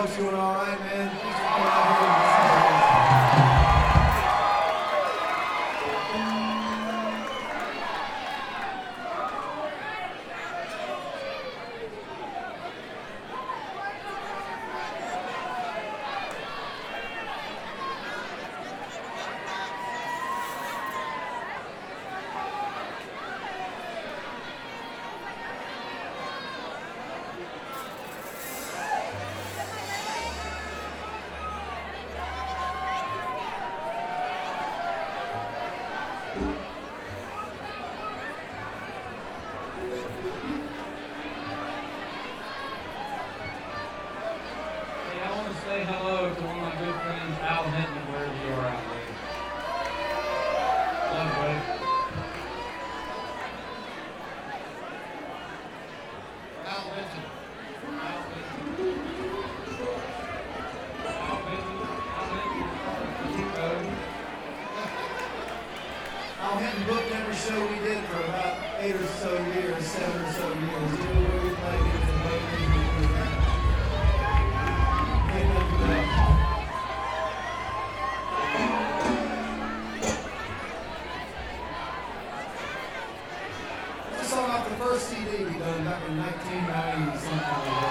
folks doing all right, man? Thanks for coming out here and listening to us. Say hello to one of my good friends, Al Hinton, wherever you are out there. Love, buddy. Al Hinton. Al Hinton. Al Hinton. Al Hinton booked every show we did for about 8 or so years, 7 or so years. You know where we played it and what we did that. This is on off the first CD we done back in 1990 something like that.